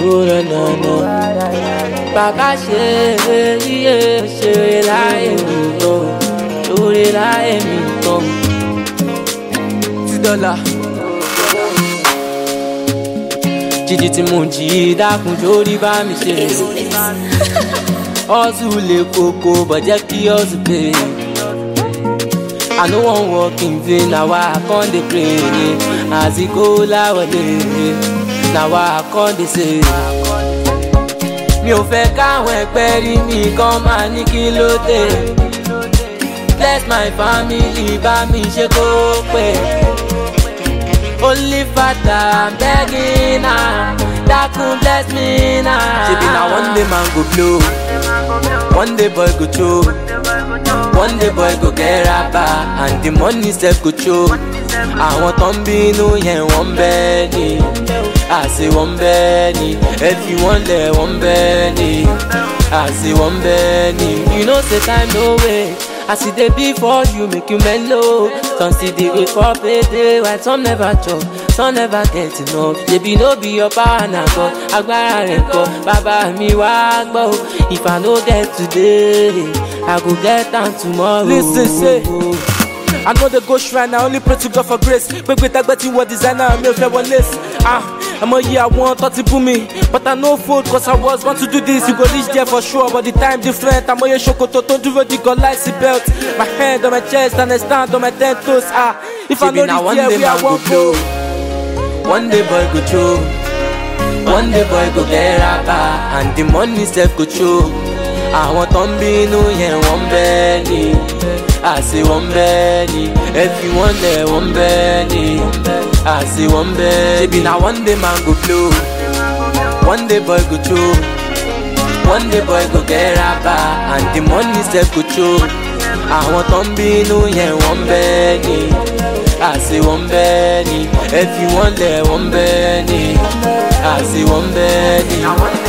na na na. Bàbá ṣe iye ṣeré láyé mi tán, ṣoré láyé mi tán. $2. Jíjí tí mo jí dákun jórí bá mi ṣe. Hustle lè koko bọ̀jẹ́ kí hustle pay. I no wan work in vain, na why I come dey pray. As e go láwọlé, na why I come dey say. Mi ò fẹ́ káwọn ẹgbẹ́ rí mi kán máa ní kí ló dé. Bless my family, bá mi ṣe kó pẹ́. Only Father, I'm begging now. Dákun bless me now. Ṣebí na one day man go blow, one day boy go choke, one day boy go get rapper, and the money sef go choke. Àwọn tó ń bínú yẹn wọ́n bẹ́ẹ̀ ni, àṣé wọ́n bẹ́ẹ̀ ni, ẹ fi wọ́n lẹ̀ wọ́n bẹ́ẹ̀ ni, àṣé wọ́n bẹ́ẹ̀ ni. You know say time no wait. As it dey be for you, make you mellow. Some still dey wait for payday, while some never chop, some never get enough. Baby, no be your power na God, agbára rẹ̀ kọ́, bàbá mi wá gbọ́. If I no get today, I go get am tomorrow. Listen, say, I know they go shrine, I only pray to God for grace. Gbegbe tagbeti wọ designer, mi ò fẹ́ wọ lace. I'm a year one, 30 boom me. But I no food, cause I was born to do this. You go reach there for sure, but the time different. I'm a year shokoto, don't do the gun like seat belt. My hand on my chest and I stand on my 10 toes. If I know this year, we are one go. One day boy go choke, one day boy go get rapper, and the money self go choke. Àwọn tó ń bínú yẹn wọ́n bẹ́ẹ̀ ni, àṣé wọ́n bẹ́ẹ̀ ni, ẹ fi wọ́n lẹ̀ wọ́n bẹ́ẹ̀ ni, àṣé wọ́n bẹ́ẹ̀ ni. Ṣebí na one day man go blow, one day boy go choke, one day boy go get rapper, and the money sef go choke. Àwọn tó ń bínú yẹn wọ́n bẹ́ẹ̀ ni, àṣé wọ́n bẹ́ẹ̀ ni, ẹ fi wọ́n lẹ̀ wọ́n bẹ́ẹ̀ ni, àṣé wọ́n bẹ́ẹ̀ ni.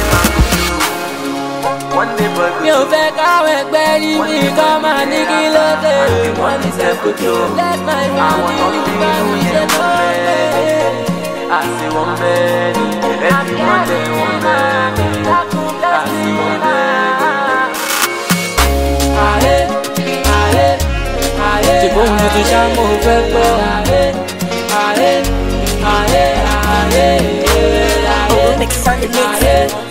Mi ò fẹ́ káwọn ẹgbẹ́ rí mi kán máa ní kí ló dé. Wọ́n ní sẹ́kù tó àwọn tó ń bínú yẹn wọ́n bẹ́ẹ̀ ni, àṣé wọ́n bẹ́ẹ̀ ni, ẹbí wọ́n lẹ̀ wọ́n bẹ́ẹ̀ ni, àṣé wọ́n bẹ́ẹ̀ ni. Ààrẹ ààrẹ ààrẹ ṣe bóun tuntun ṣá mo fẹ́ gbọ́. Ààrẹ ààrẹ ààrẹ ààrẹ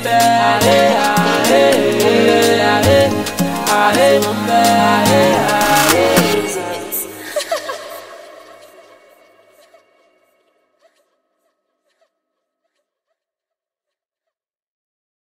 ààrẹ.